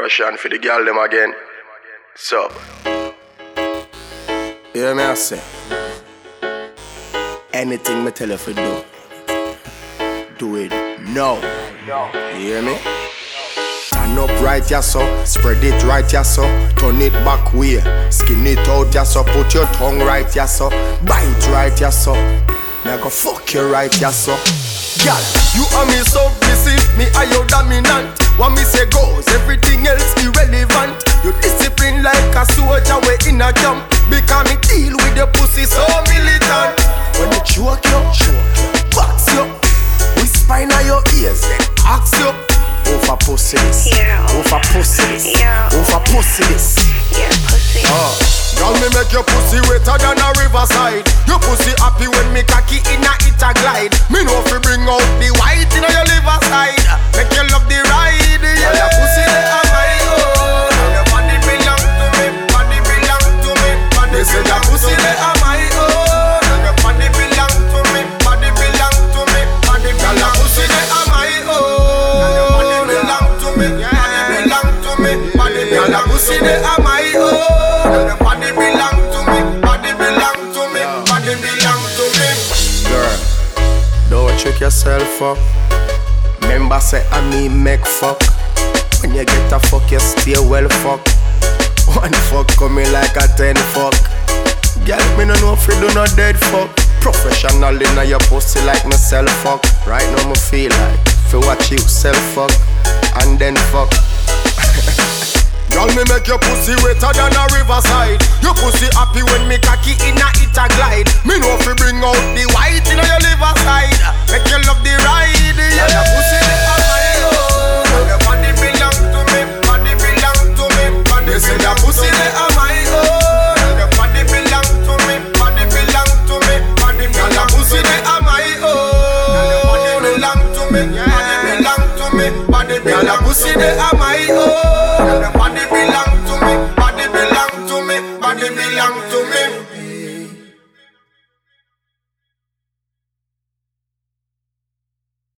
Russian for the girl them again. So, hear me I say, anything me tell you to do it now. You hear me? Stand up right, ya so. Spread it right, ya so. Turn it back way. Skin it out, ya so. Put your tongue right, ya so. Bite right, ya so. Me go fuck you right, ya so. Girl, you and me so busy. Me are your dominant. What me say goes, everything else irrelevant. You discipline like a soldier way in a camp. Because me deal with the pussy so militant. When you choke you, box you. Whisper in your ears, then ask you. Over pussy this, over pussy this, over pussy this. Girl, me make your pussy wetter than a riverside. Your pussy happy when me cocky inna it a glide. Me know fi bring out the white inna your liver side. Make you love the ride, yeah. Your pussy they are my own. Your body belong to me, body belong to me. They say your pussy they are my own. Your body belong to me, body belong to me. Your pussy they are my own. Your body belong to me, body belong to me. Your pussy they are my own. Your body belong to me, body belong to me, body belong to me. Girl, don't trick yourself up. Remember say I mean make fuck. When you get a fuck you stay well fuck. One fuck coming like a 10 fuck. Girl me no know if you do no dead fuck. Professional inna your pussy like myself fuck. Right now me feel like fi watch you self fuck and then fuck. Girl, me make your pussy wetter than a riverside. Your pussy happy when me cocky inna it a glide. Me know fi bring out the white inna your liver side. Make you love the ride, yeah. Your pussy they are my own. Your body belong to me, body belong to me. They say your pussy they are my own. Your body belong to me, body belong to me. Your pussy they are my own. Your body belong to me, body belong to me. Your pussy they are my own. Body belong to me, body belong to me, body belong to me.